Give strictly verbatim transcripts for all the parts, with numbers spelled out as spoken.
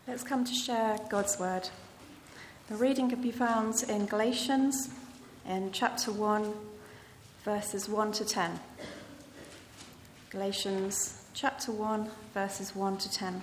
Let's come to share God's word. The reading can be found in Galatians in chapter one, verses one to ten. Galatians chapter one, verses one to ten.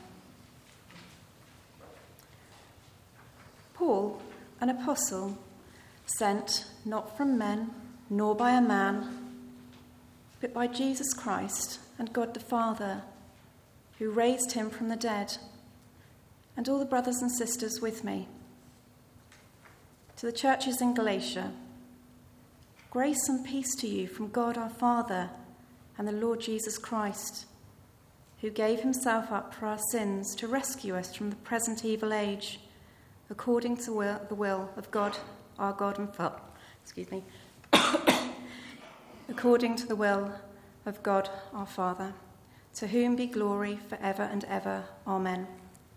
Paul, an apostle, sent not from men, nor by a man, but by Jesus Christ and God the Father, who raised him from the dead, and all the brothers and sisters with me. To the churches in Galatia, grace and peace to you from God our Father and the Lord Jesus Christ, who gave himself up for our sins to rescue us from the present evil age, according to will, the will of God, our God and Father. Excuse me. According to the will of God our Father, to whom be glory forever and ever. Amen.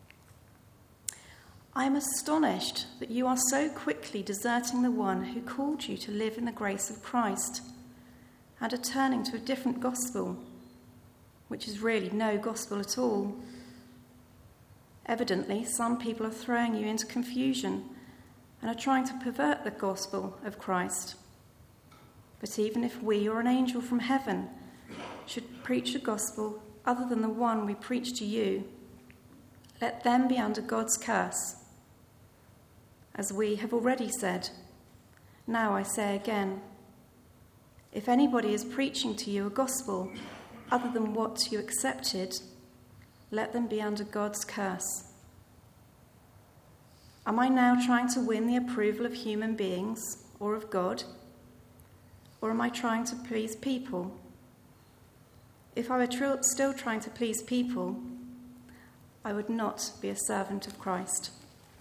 I am astonished that you are so quickly deserting the one who called you to live in the grace of Christ and are turning to a different gospel, which is really no gospel at all. Evidently, some people are throwing you into confusion and are trying to pervert the gospel of Christ. But even if we or an angel from heaven should preach a gospel other than the one we preach to you, let them be under God's curse. As we have already said, now I say again, if anybody is preaching to you a gospel other than what you accepted, let them be under God's curse. Am I now trying to win the approval of human beings or of God? Or am I trying to please people? If I were tr- still trying to please people, I would not be a servant of Christ.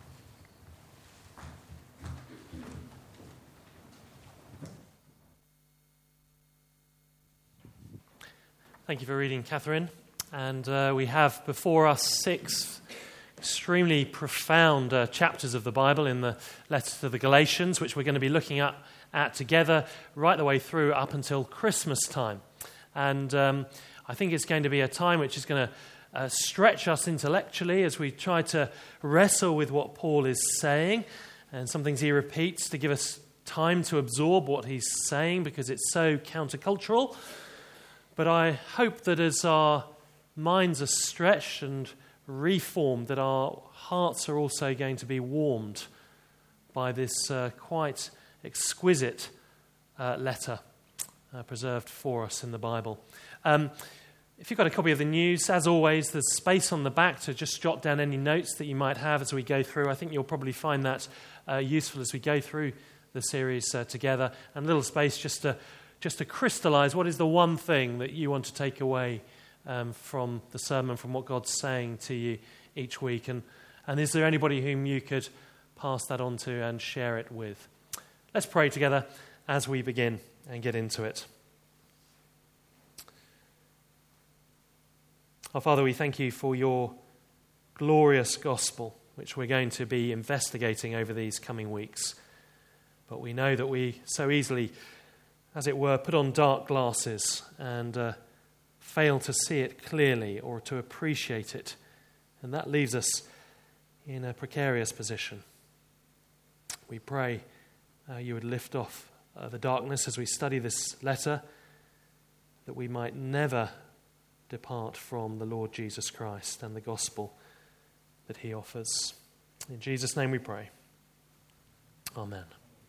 Thank you for reading, Catherine. And uh, we have before us six extremely profound uh, chapters of the Bible in the letter to the Galatians, which we're going to be looking at, at together right the way through up until Christmas time. And um, I think it's going to be a time which is going to uh, stretch us intellectually as we try to wrestle with what Paul is saying, and some things he repeats to give us time to absorb what he's saying because it's so countercultural. But I hope that as our minds are stretched and reformed, that our hearts are also going to be warmed by this uh, quite exquisite uh, letter uh, preserved for us in the Bible. Um, if you've got a copy of the news, as always, there's space on the back to just jot down any notes that you might have as we go through. I think you'll probably find that uh, useful as we go through the series uh, together, and a little space just to just to crystallize what is the one thing that you want to take away um, from the sermon, from what God's saying to you each week. And, and is there anybody whom you could pass that on to and share it with? Let's pray together as we begin and get into it. Our Father, we thank you for your glorious gospel, which we're going to be investigating over these coming weeks. But we know that we so easily, as it were, put on dark glasses and uh, fail to see it clearly or to appreciate it. And that leaves us in a precarious position. We pray uh, you would lift off uh, the darkness as we study this letter, that we might never depart from the Lord Jesus Christ and the gospel that he offers. In Jesus' name we pray. Amen.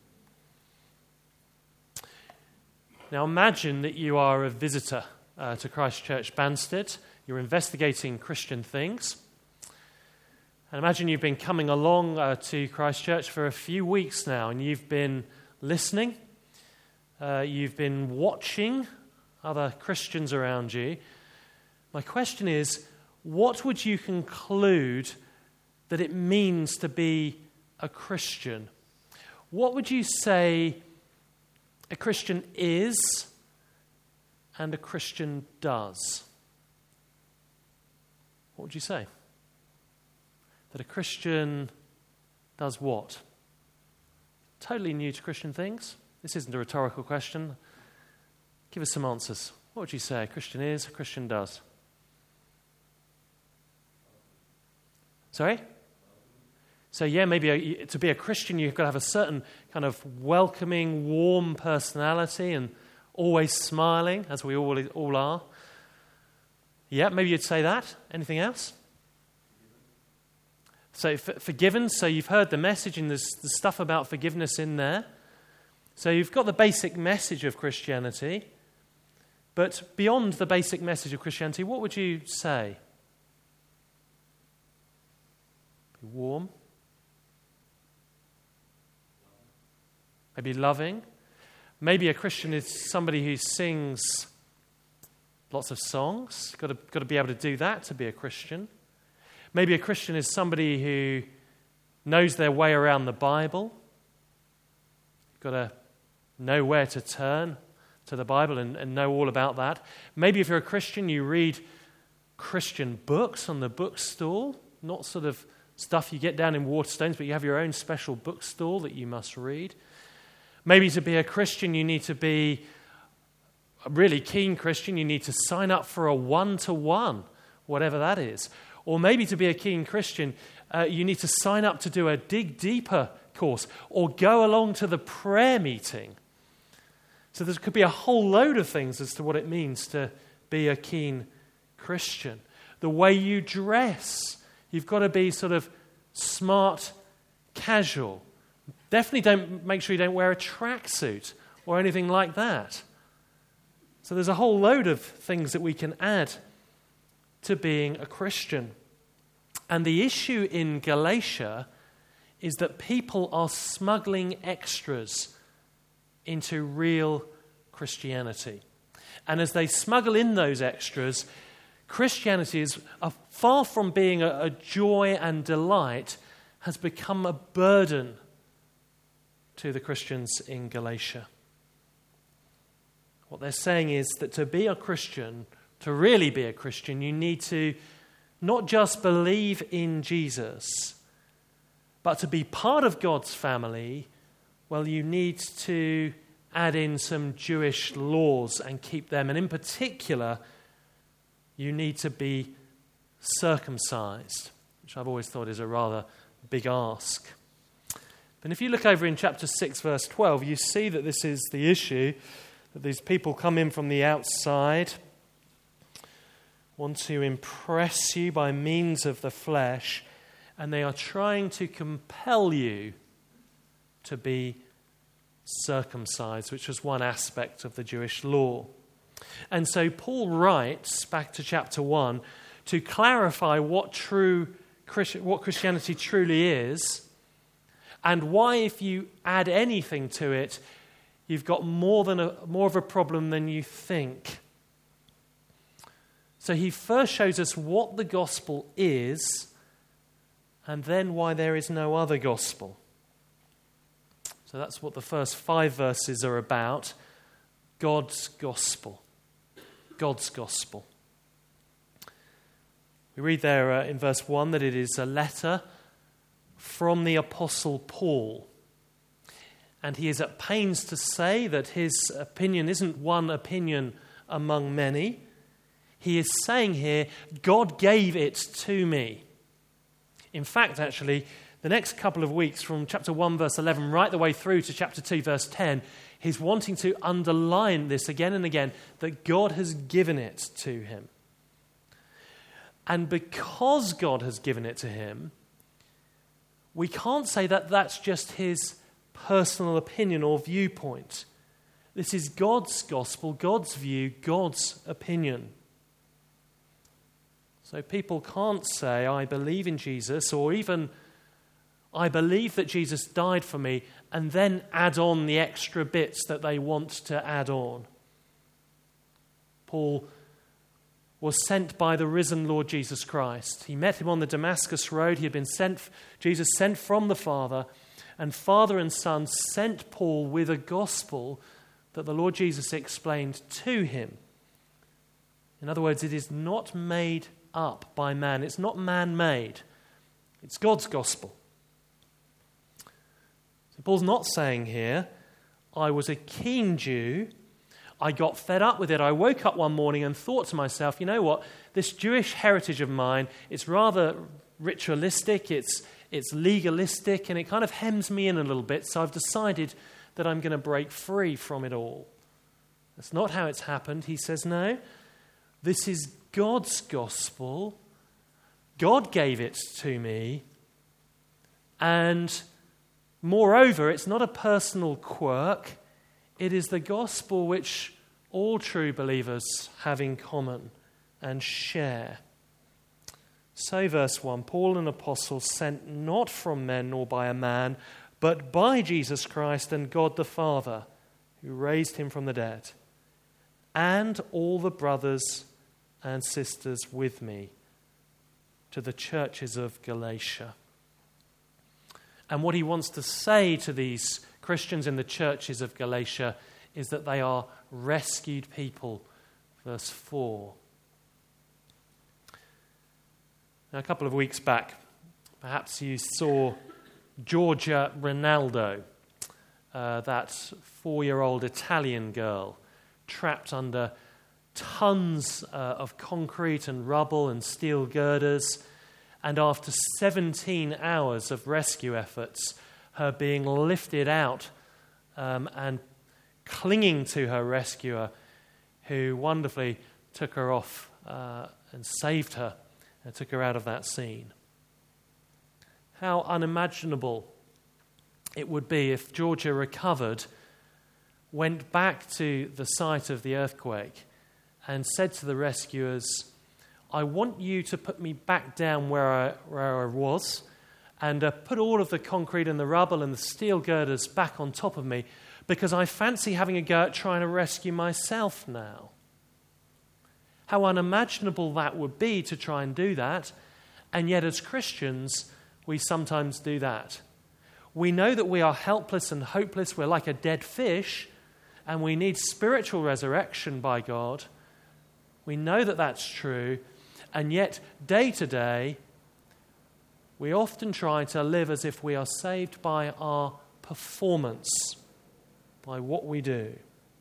Now imagine that you are a visitor uh, to Christ Church Banstead. You're investigating Christian things. And imagine you've been coming along uh, to Christ Church for a few weeks now, and you've been listening. Uh, you've been watching other Christians around you. My question is, what would you conclude that it means to be a Christian? What would you say a Christian is and a Christian does? What would you say? That a Christian does what? Totally new to Christian things? This isn't a rhetorical question. Give us some answers. What would you say a Christian is, a Christian does? Sorry? So yeah, maybe a, to be a Christian, you've got to have a certain kind of welcoming, warm personality and always smiling, as we all, all are. Yeah, maybe you'd say that. Anything else? So f- forgiven, so you've heard the message and there's the stuff about forgiveness in there. So you've got the basic message of Christianity. But beyond the basic message of Christianity, what would you say? Be warm. Maybe loving. Maybe a Christian is somebody who sings lots of songs. Got to, got to be able to do that to be a Christian. Maybe a Christian is somebody who knows their way around the Bible. You've got to know where to turn to the Bible and, and know all about that. Maybe if you're a Christian, you read Christian books on the bookstall, not sort of stuff you get down in Waterstones, but you have your own special bookstall that you must read. Maybe to be a Christian, you need to be a really keen Christian. You need to sign up for a one-to-one, whatever that is. Or maybe to be a keen Christian, uh, you need to sign up to do a Dig Deeper course or go along to the prayer meeting. So there could be a whole load of things as to what it means to be a keen Christian. The way you dress, you've got to be sort of smart, casual. Definitely don't make sure you don't wear a tracksuit or anything like that. So there's a whole load of things that we can add to being a Christian. And the issue in Galatia is that people are smuggling extras into real Christianity. And as they smuggle in those extras, Christianity is uh, far from being a, a joy and delight, has become a burden to the Christians in Galatia. What they're saying is that to be a Christian, to really be a Christian, you need to not just believe in Jesus, but to be part of God's family, well, you need to add in some Jewish laws and keep them. And in particular, you need to be circumcised, which I've always thought is a rather big ask. And if you look over in chapter six, verse twelve, you see that this is the issue, that these people come in from the outside, want to impress you by means of the flesh, and they are trying to compel you to be circumcised, which was one aspect of the Jewish law. And so Paul writes, back to chapter one, to clarify what true what Christianity truly is, and why, if you add anything to it, you've got more than a, more of a problem than you think. So he first shows us what the gospel is, and then why there is no other gospel. So that's what the first five verses are about. God's gospel. God's gospel. We read there uh, in verse one that it is a letter from the Apostle Paul. And he is at pains to say that his opinion isn't one opinion among many. He is saying here, God gave it to me. In fact, actually, the next couple of weeks from chapter one, verse eleven, right the way through to chapter two, verse ten, he's wanting to underline this again and again, that God has given it to him. And because God has given it to him, we can't say that that's just his personal opinion or viewpoint. This is God's gospel, God's view, God's opinion. So people can't say, I believe in Jesus, or even, I believe that Jesus died for me, and then add on the extra bits that they want to add on. Paul was sent by the risen Lord Jesus Christ. He met him on the Damascus road. He had been sent, Jesus sent from the Father, and Father and Son sent Paul with a gospel that the Lord Jesus explained to him. In other words, it is not made up by man. It's not man-made. It's God's gospel. So Paul's not saying here, I was a keen Jew, I got fed up with it. I woke up one morning and thought to myself, you know what, this Jewish heritage of mine, it's rather ritualistic, it's it's legalistic, and it kind of hems me in a little bit, so I've decided that I'm going to break free from it all. That's not how it's happened. He says, no, this is God's gospel. God gave it to me, and moreover, it's not a personal quirk. It is the gospel which all true believers have in common and share. So verse one, Paul, an apostle, sent not from men nor by a man, but by Jesus Christ and God the Father, who raised him from the dead, and all the brothers and sisters with me, to the churches of Galatia. And what he wants to say to these Christians in the churches of Galatia is that they are rescued people. Verse four. Now, a couple of weeks back, perhaps you saw Giorgia Rinaldo, uh, that four-year-old Italian girl, trapped under tons uh, of concrete and rubble and steel girders, and after seventeen hours of rescue efforts, her being lifted out um, and clinging to her rescuer, who wonderfully took her off uh, and saved her and took her out of that scene. How unimaginable it would be if Giorgia recovered, went back to the site of the earthquake, and said to the rescuers, I want you to put me back down where I, where I was, and uh, put all of the concrete and the rubble and the steel girders back on top of me, because I fancy having a go at trying to rescue myself now. How unimaginable that would be to try and do that, and yet as Christians, we sometimes do that. We know that we are helpless and hopeless, we're like a dead fish, and we need spiritual resurrection by God. We know that that's true, and yet day to day, we often try to live as if we are saved by our performance, by what we do.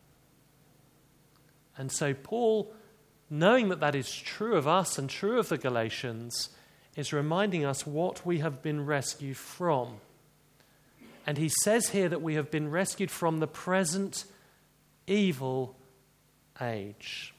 And so Paul, knowing that that is true of us and true of the Galatians, is reminding us what we have been rescued from. And he says here that we have been rescued from the present evil age.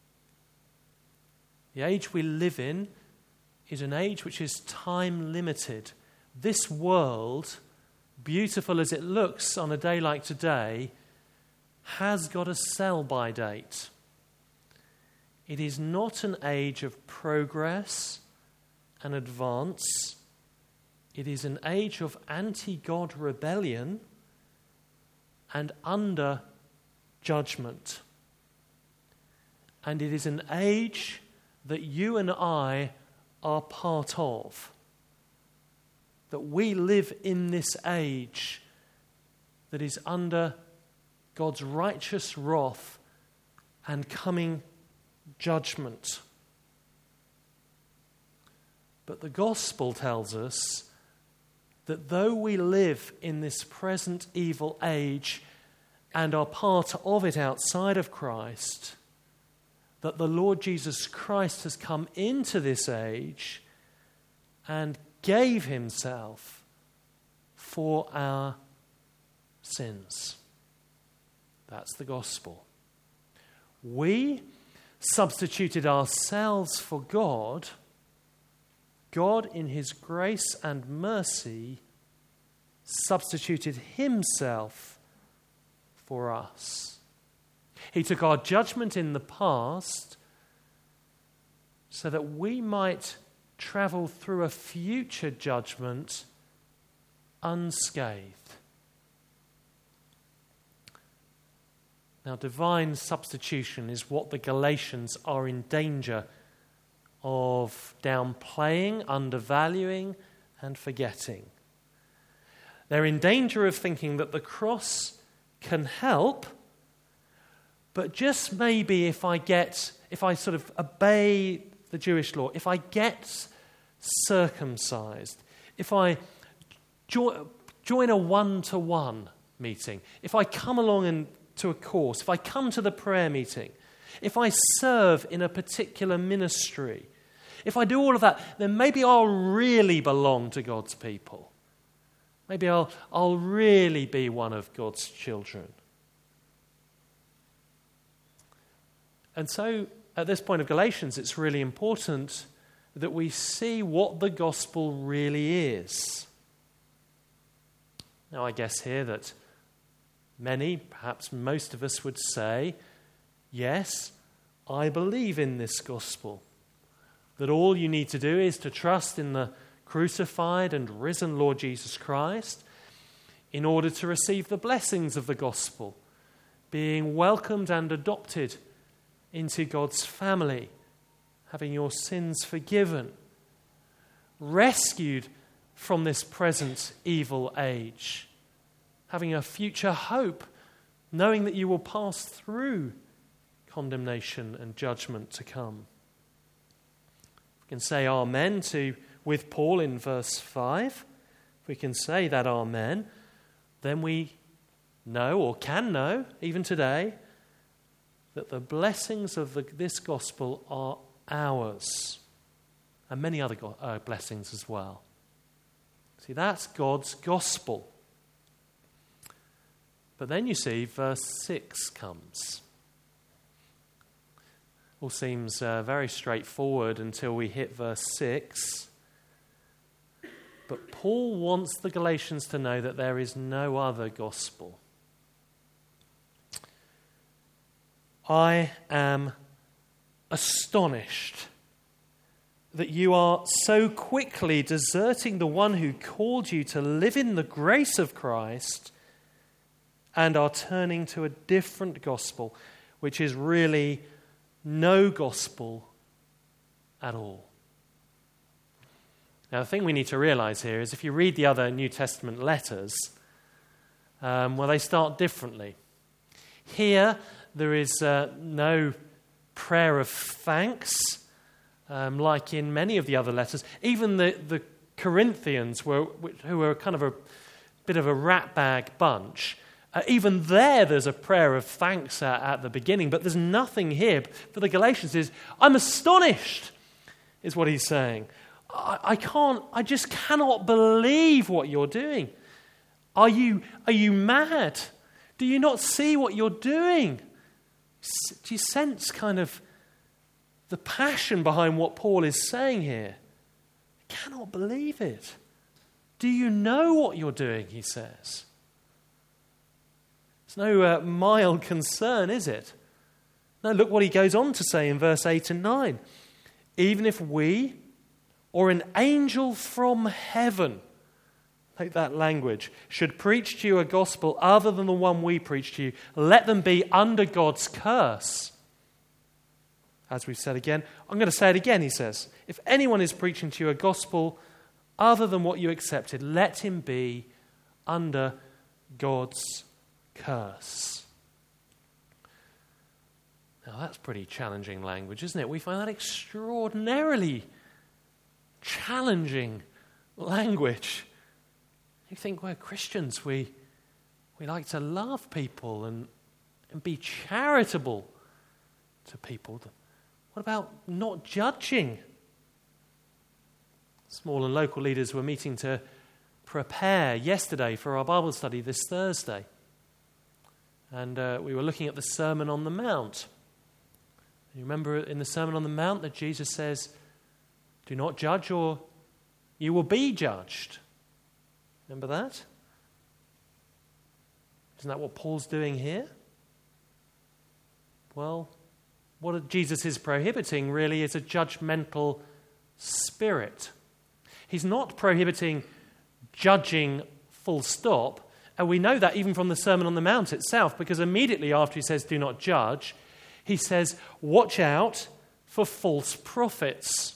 The age we live in is an age which is time limited. This world, beautiful as it looks on a day like today, has got a sell-by date. It is not an age of progress and advance. It is an age of anti-God rebellion and under judgment. And it is an age that you and I are part of. That we live in this age that is under God's righteous wrath and coming judgment. But the gospel tells us that though we live in this present evil age and are part of it outside of Christ, that the Lord Jesus Christ has come into this age and gave himself for our sins. That's the gospel. We substituted ourselves for God. God, in his grace and mercy, substituted himself for us. He took our judgment in the past so that we might travel through a future judgment unscathed. Now, divine substitution is what the Galatians are in danger of downplaying, undervaluing, and forgetting. They're in danger of thinking that the cross can help, but just maybe if I get, if I sort of obey the Jewish law, if I get circumcised, if I jo- join a one-to-one meeting, if I come along and to a course, if I come to the prayer meeting, if I serve in a particular ministry, if I do all of that, then maybe I'll really belong to God's people. Maybe I'll, I'll really be one of God's children. And so, at this point of Galatians, it's really important that we see what the gospel really is. Now, I guess here that many, perhaps most of us would say, yes, I believe in this gospel. That all you need to do is to trust in the crucified and risen Lord Jesus Christ in order to receive the blessings of the gospel, being welcomed and adopted into God's family, having your sins forgiven, rescued from this present evil age, having a future hope, knowing that you will pass through condemnation and judgment to come. We can say amen to with Paul in verse five. If we can say that amen, then we know, or can know, even today, that the blessings of the, this gospel are ours, and many other go- uh, blessings as well. See, that's God's gospel. But then you see, verse six comes. All seems uh, very straightforward until we hit verse six. But Paul wants the Galatians to know that there is no other gospel. I am astonished that you are so quickly deserting the one who called you to live in the grace of Christ and are turning to a different gospel, which is really no gospel at all. Now, the thing we need to realize here is if you read the other New Testament letters, um, well, they start differently. Here, there is uh, no prayer of thanks, um, like in many of the other letters. Even the, the Corinthians, were, who were kind of a bit of a ratbag bunch, uh, even there there's a prayer of thanks at, at the beginning, but there's nothing here. For the Galatians is, I'm astonished, is what he's saying. I, I can't, I just cannot believe what you're doing. Are you, are you mad? Do you not see what you're doing? Do you sense kind of the passion behind what Paul is saying here? I cannot believe it. Do you know what you're doing, he says. It's no uh, mild concern, is it? No, look what he goes on to say in verse eight and nine. Even if we or an angel from heaven, take that language, should preach to you a gospel other than the one we preach to you, let them be under God's curse. As we've said again, I'm going to say it again, he says. If anyone is preaching to you a gospel other than what you accepted, let him be under God's curse. Now that's pretty challenging language, isn't it? We find that extraordinarily challenging language. You think we're Christians, we we like to love people and, and be charitable to people. What about not judging? Small and local leaders were meeting to prepare yesterday for our Bible study this Thursday. And uh, we were looking at the Sermon on the Mount. You remember in the Sermon on the Mount that Jesus says, do not judge or you will be judged. Remember that? Isn't that what Paul's doing here? Well, what Jesus is prohibiting really is a judgmental spirit. He's not prohibiting judging full stop, and we know that even from the Sermon on the Mount itself, because immediately after he says, do not judge, he says, watch out for false prophets.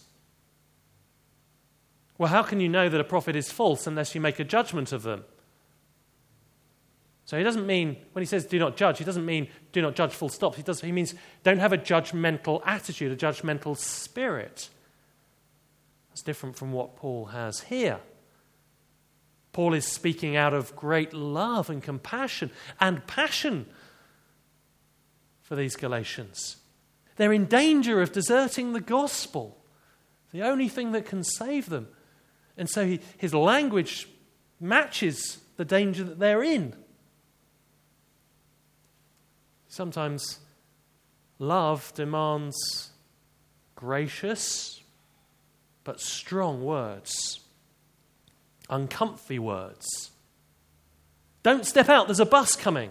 Well, how can you know that a prophet is false unless you make a judgment of them? So he doesn't mean, when he says do not judge, he doesn't mean do not judge full stop. He, does, he means don't have a judgmental attitude, a judgmental spirit. That's different from what Paul has here. Paul is speaking out of great love and compassion and passion for these Galatians. They're in danger of deserting the gospel. the only thing that can save them. And so he, his language matches the danger that they're in. Sometimes love demands gracious but strong words, uncomfy words. Don't step out, there's a bus coming.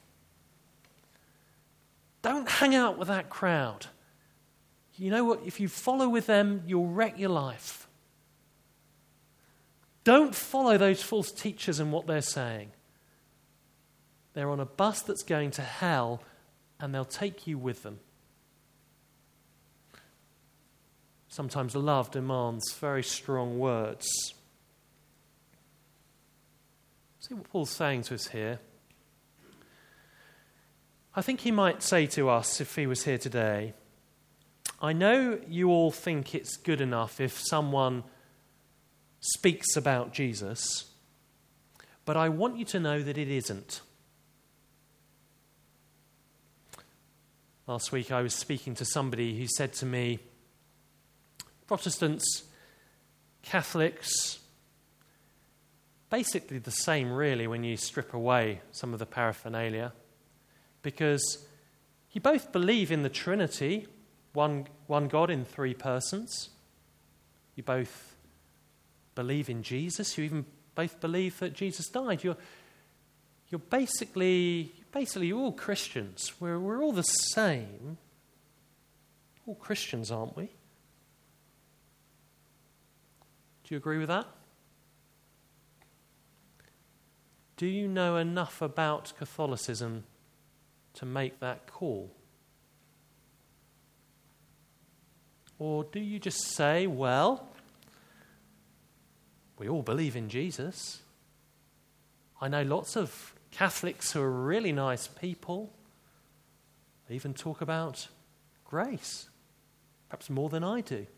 Don't hang out with that crowd. You know what? If you follow with them, you'll wreck your life. Don't follow those false teachers and what they're saying. They're on a bus that's going to hell, and they'll take you with them. Sometimes love demands very strong words. See what Paul's saying to us here. I think he might say to us, if he was here today, I know you all think it's good enough if someone speaks about Jesus, but I want you to know that it isn't. Last week I was speaking to somebody who said to me, Protestants, Catholics, basically the same really when you strip away some of the paraphernalia, because you both believe in the Trinity, one, one God in three persons. You both believe in Jesus. You even both believe that Jesus died. You're, you're basically, basically all Christians. We're, we're all the same. All Christians, aren't we? Do you agree with that? Do you know enough about Catholicism to make that call? Or do you just say, well, we all believe in Jesus. I know lots of Catholics who are really nice people. They even talk about grace, perhaps more than I do.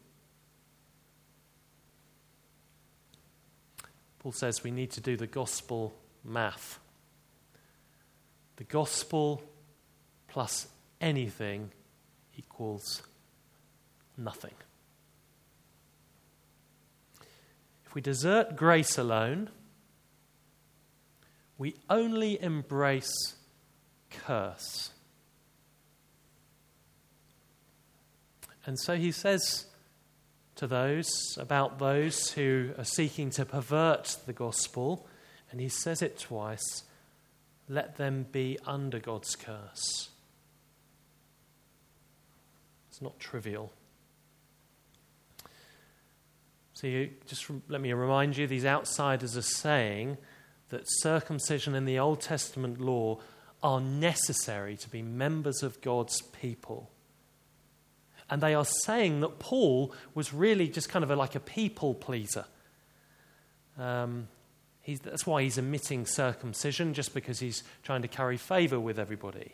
Paul says we need to do the gospel math. The gospel plus anything equals nothing. If we desert grace alone, we only embrace curse. And so he says to those, about those who are seeking to pervert the gospel, and he says it twice, let them be under God's curse. It's not trivial. So just let me remind you, these outsiders are saying that circumcision in the Old Testament law are necessary to be members of God's people. And they are saying that Paul was really just kind of a, like a people pleaser. Um, he's, that's why he's omitting circumcision, just because he's trying to curry favour with everybody.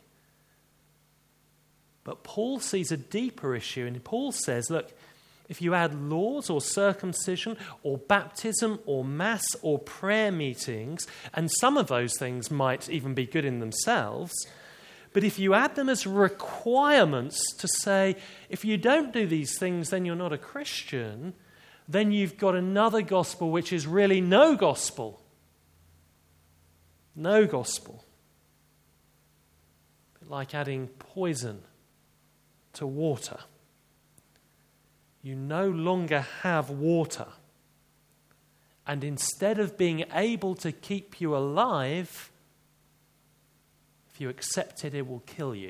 But Paul sees a deeper issue, and Paul says, look, if you add laws or circumcision or baptism or mass or prayer meetings, and some of those things might even be good in themselves, but if you add them as requirements to say, if you don't do these things, then you're not a Christian, then you've got another gospel which is really no gospel. No gospel. A bit like adding poison to water. You no longer have water. And instead of being able to keep you alive, if you accept it, it will kill you.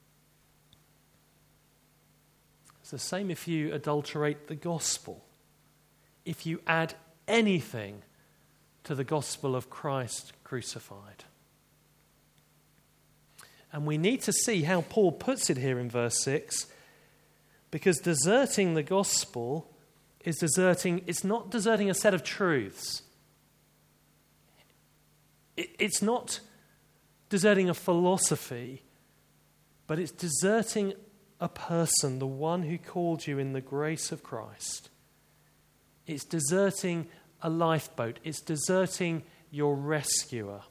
It's the same if you adulterate the gospel. If you add anything to the gospel of Christ crucified. And we need to see how Paul puts it here in verse six, because deserting the gospel is deserting, it's not deserting a set of truths. It, it's not deserting a philosophy, but it's deserting a person, the one who called you in the grace of Christ. It's deserting a lifeboat. It's deserting your rescuer.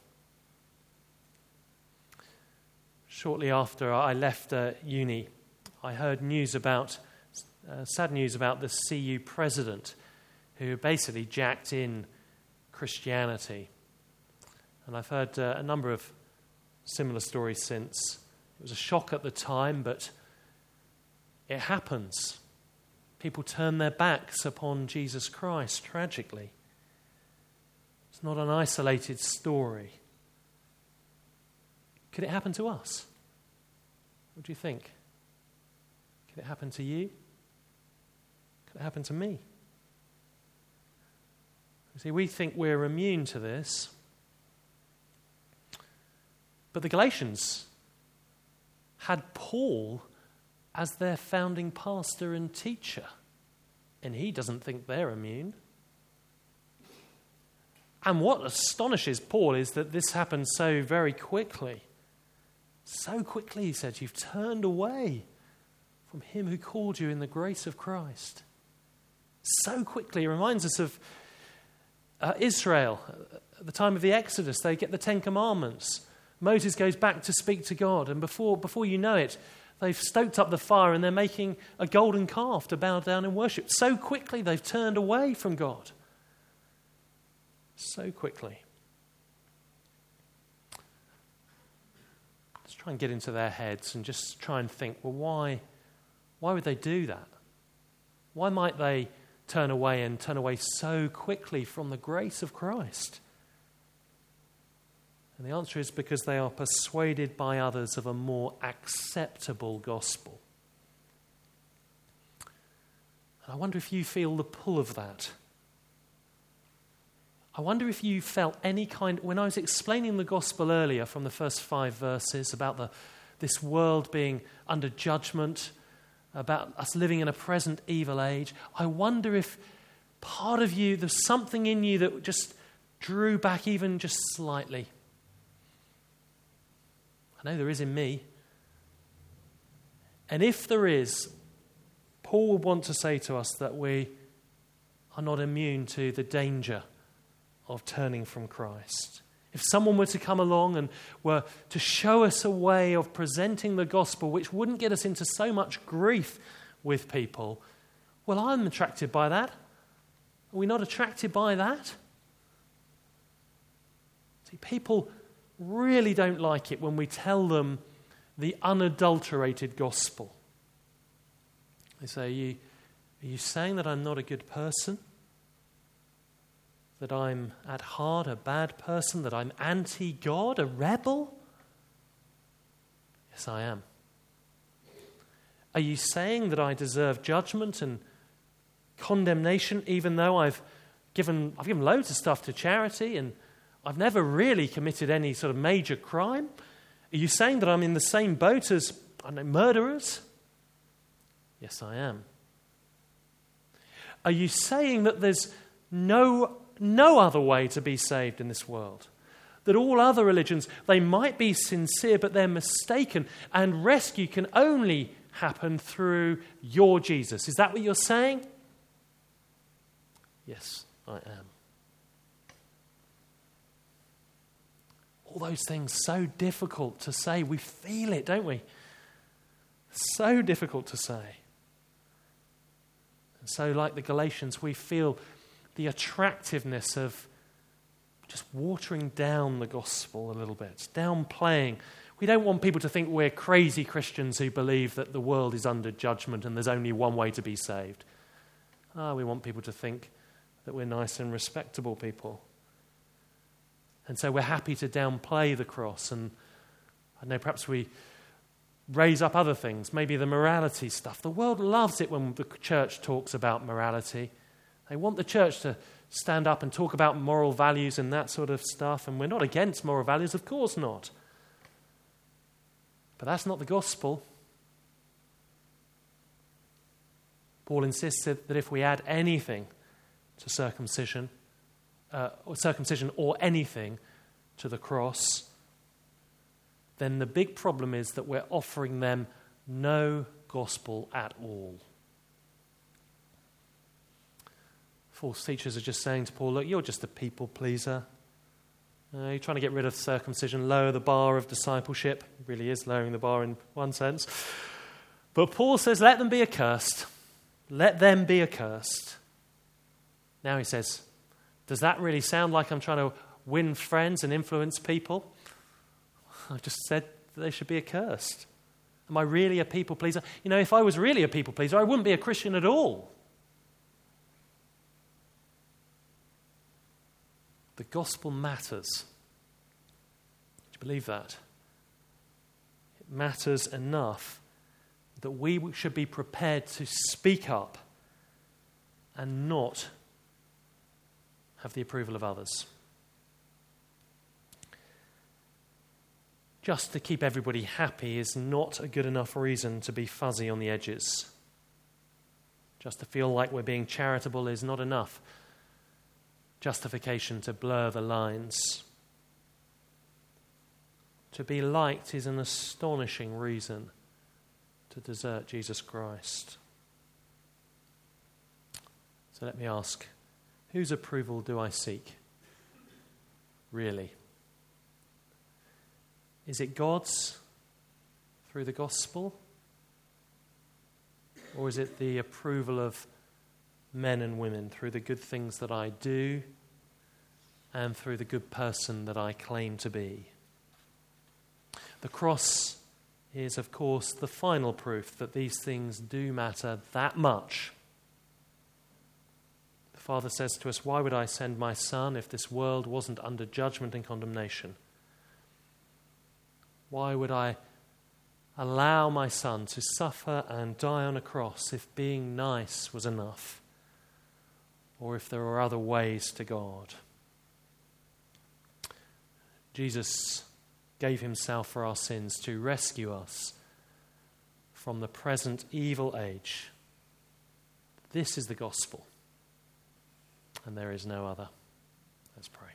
Shortly after I left uh, uni, I heard news about Uh, sad news about the C U president who basically jacked in Christianity. And I've heard uh, a number of similar stories since. It was a shock at the time, but it happens. People turn their backs upon Jesus Christ, tragically. It's not an isolated story. Could it happen to us? What do you think? Could it happen to you? Could it happen to me? You see, we think we're immune to this. But the Galatians had Paul as their founding pastor and teacher, and he doesn't think they're immune. And what astonishes Paul is that this happened so very quickly. So quickly, he said, you've turned away from him who called you in the grace of Christ. So quickly. It reminds us of uh, Israel. At the time of the Exodus, they get the Ten Commandments. Moses goes back to speak to God, and before, before you know it, they've stoked up the fire and they're making a golden calf to bow down and worship. So quickly they've turned away from God. So quickly. Let's try and get into their heads and just try and think, well, why, why would they do that? Why might they turn away and turn away so quickly from the grace of Christ? And the answer is because they are persuaded by others of a more acceptable gospel. And I wonder if you feel the pull of that. I wonder if you felt any kind, when I was explaining the gospel earlier from the first five verses about the, this world being under judgment, about us living in a present evil age, I wonder if part of you, there's something in you that just drew back even just slightly. I know there is in me. And if there is, Paul would want to say to us that we are not immune to the danger of turning from Christ. If someone were to come along and were to show us a way of presenting the gospel which wouldn't get us into so much grief with people, well, I'm attracted by that. Are we not attracted by that? See, people really don't like it when we tell them the unadulterated gospel. They say, are you, are you saying that I'm not a good person? That I'm at heart a bad person? That I'm anti-God, a rebel? Yes, I am. Are you saying that I deserve judgment and condemnation even though I've given, I've given loads of stuff to charity and I've never really committed any sort of major crime? Are you saying that I'm in the same boat as, I don't know, murderers? Yes, I am. Are you saying that there's no, no other way to be saved in this world? That all other religions, they might be sincere, but they're mistaken, and rescue can only happen through your Jesus? Is that what you're saying? Yes, I am. All those things, so difficult to say. We feel it, don't we? So difficult to say. And so, like the Galatians, we feel the attractiveness of just watering down the gospel a little bit, downplaying. We don't want people to think we're crazy Christians who believe that the world is under judgment and there's only one way to be saved. Ah, we want people to think that we're nice and respectable people. And so we're happy to downplay the cross, and I know perhaps we raise up other things, maybe the morality stuff. The world loves it when the church talks about morality. They want the church to stand up and talk about moral values and that sort of stuff, and we're not against moral values, of course not. But that's not the gospel. Paul insists that if we add anything to circumcision, Uh, or circumcision or anything to the cross, then the big problem is that we're offering them no gospel at all. False teachers are just saying to Paul, look, you're just a people pleaser. Uh, you're trying to get rid of circumcision, lower the bar of discipleship. It really is lowering the bar in one sense. But Paul says, let them be accursed. let them be accursed. Now he says, does that really sound like I'm trying to win friends and influence people? I just said that they should be accursed. Am I really a people pleaser? You know, if I was really a people pleaser, I wouldn't be a Christian at all. The gospel matters. Do you believe that? It matters enough that we should be prepared to speak up and not have the approval of others. Just to keep everybody happy is not a good enough reason to be fuzzy on the edges. Just to feel like we're being charitable is not enough justification to blur the lines. To be liked is an astonishing reason to desert Jesus Christ. So let me ask, whose approval do I seek? Really? Is it God's through the gospel? Or is it the approval of men and women through the good things that I do and through the good person that I claim to be? The cross is, of course, the final proof that these things do matter that much. The Father says to us, why would I send my Son if this world wasn't under judgment and condemnation? Why would I allow my Son to suffer and die on a cross if being nice was enough? Or if there were other ways to God? Jesus gave himself for our sins to rescue us from the present evil age. This is the gospel, and there is no other. Let's pray.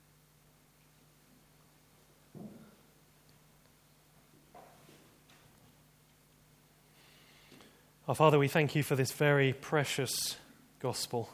Our Father, we thank you for this very precious gospel.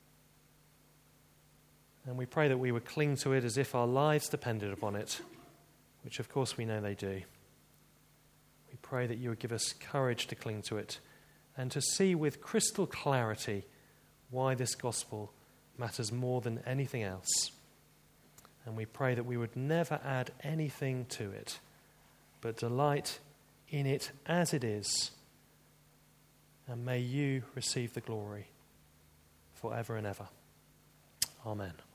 And we pray that we would cling to it as if our lives depended upon it, which of course we know they do. We pray that you would give us courage to cling to it and to see with crystal clarity why this gospel matters more than anything else. And we pray that we would never add anything to it, but delight in it as it is. And may you receive the glory forever and ever. Amen.